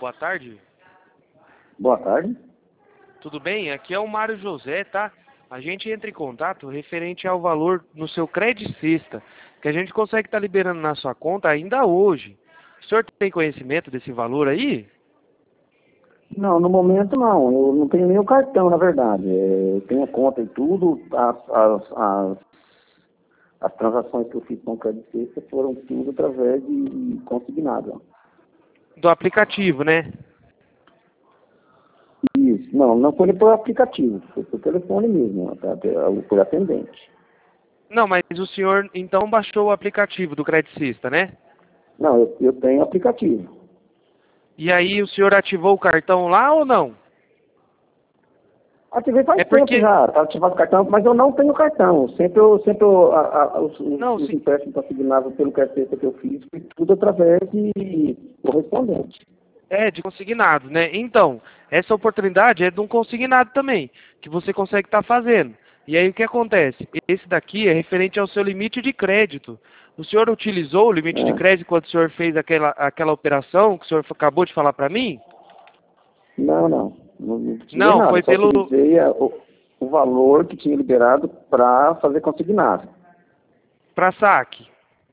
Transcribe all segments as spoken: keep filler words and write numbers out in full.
boa tarde. Boa tarde. Tudo bem? Aqui é o Mário José, tá? A gente entra em contato referente ao valor no seu Credit Sexta, que a gente consegue estar liberando na sua conta ainda hoje. O senhor tem conhecimento desse valor aí? Não, no momento não. Eu não tenho nem o cartão, na verdade. É, eu tenho a conta e tudo. As, as, as, as transações que eu fiz com o Credit Sexta foram tudo através de consignado. Do aplicativo, né? Isso. Não, não foi por aplicativo. Foi por telefone mesmo, tá? Por atendente. Não, mas o senhor então baixou o aplicativo do Credit Sexta, né? Não, eu, eu tenho aplicativo. E aí o senhor ativou o cartão lá ou não? Ativei faz É tempo porque... já, tá ativado o cartão, mas eu não tenho cartão. Sempre, eu, sempre eu, a, a, os, Não, os se... empréstimos consignados pelo Credit Sexta que eu fiz, foi tudo através de correspondente. É, de consignado, né? Então, essa oportunidade é de um consignado também, que você consegue estar fazendo. E aí o que acontece? Esse daqui é referente ao seu limite de crédito. O senhor utilizou o limite de É. crédito quando o senhor fez aquela, aquela operação que o senhor acabou de falar para mim? Não, não. Não, não utilizei Não, nada. foi Só pelo... utilizei a, o, o valor que tinha liberado para fazer consignado. para saque.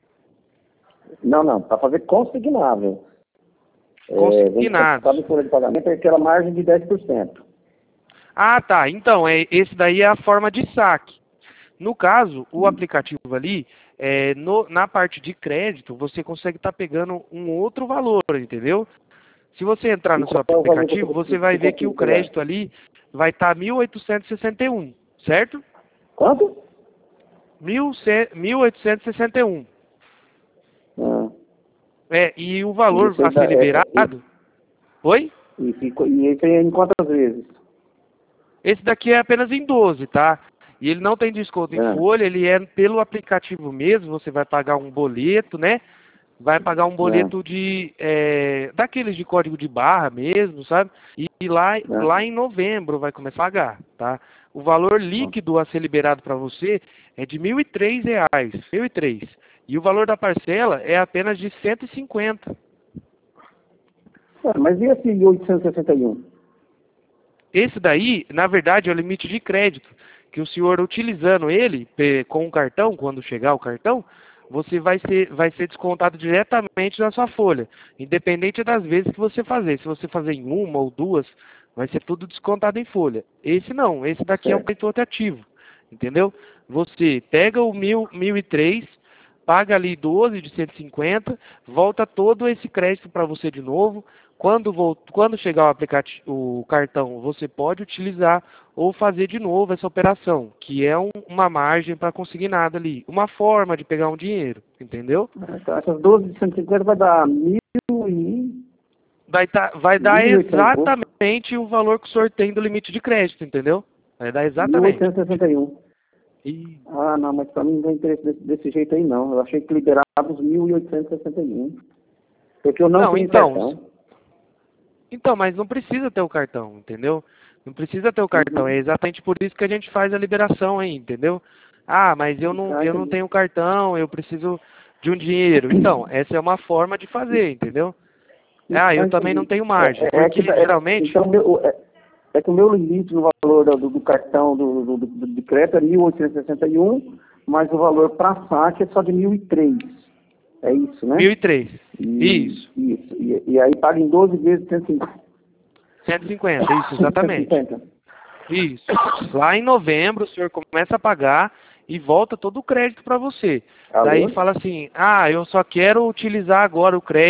Não, não. Para fazer consignável. É, vem Consignados. sabe, folha de pagamento é aquela margem de dez por cento. Ah, tá. Então, é, esse daí é a forma de saque. No caso, o aplicativo ali, é, no, na parte de crédito, você consegue estar pegando um outro valor, entendeu? Se você entrar E no seu qual é o valor que aplicativo, eu, você que vai eu ver que o consigo pegar? crédito ali vai estar mil oitocentos e sessenta e um, certo? Quanto? mil oitocentos e sessenta e um. Ah, É, e o e valor esse aí a dá, ser é, é, e, liberado... Oi? e, ficou- e esse aí é em quantas vezes? Esse daqui é apenas em doze, tá? E ele não tem desconto em Ah, folha, ele é pelo aplicativo mesmo, você vai pagar um boleto, né? Vai pagar um ah, boleto de é, daqueles de código de barra mesmo, sabe? E, e lá, ah, lá em novembro vai começar a pagar, tá? O valor ah. líquido a ser liberado para você é de mil e três reais, mil e três. E o valor da parcela é apenas de cento e cinquenta. Ah, mas e esse oitocentos e sessenta e um? Esse daí, na verdade, é o limite de crédito, que o senhor utilizando ele pe- com o cartão, quando chegar o cartão, você vai ser, vai ser descontado diretamente na sua folha, independente das vezes que você fazer. Se você fazer em uma ou duas, vai ser tudo descontado em folha. Esse não, esse daqui é um Certo. crédito rotativo, entendeu? Você pega o mil, mil e três, paga ali doze de cento e cinquenta, volta todo esse crédito para você de novo. Quando, vol- quando chegar o aplicativo, o cartão, você pode utilizar ou fazer de novo essa operação, que é um- uma margem para conseguir nada ali, uma forma de pegar um dinheiro, entendeu? Então, essas doze de cento e cinquenta vai dar mil e... Vai, tá, vai dar mil e oitocentos e pouco. exatamente o valor que o senhor tem do limite de crédito, entendeu? Vai dar mil exatamente. oitocentos e sessenta e um. E... Ah, não, mas para mim não tem interesse desse, desse jeito aí, não. Eu achei que liberava os mil oitocentos e sessenta e um. Porque eu não Não, tenho então, cartão. então, mas não precisa ter o cartão, entendeu? Não precisa ter o cartão, é Uhum. exatamente por isso que a gente faz a liberação aí, entendeu? Ah, mas eu não, Ah, eu não entendi. tenho cartão, eu preciso de um dinheiro. Então, essa é uma forma de fazer, entendeu? Ah, Ah, eu também não entendi. tenho É, margem, é, é porque que, é, geralmente... então, meu, é, é que o meu limite no valor do, do cartão do, do, do, do crédito é mil oitocentos e sessenta e um, mas o valor para saque é só de mil e três. É isso, né? mil e três. E, Isso. isso. E, e aí paga em doze vezes cento e cinquenta. cento e cinquenta, isso, exatamente. cento e cinquenta. Isso. Lá em novembro, o senhor começa a pagar e volta todo o crédito para você. Daí Alô? fala assim, ah, eu só quero utilizar agora o crédito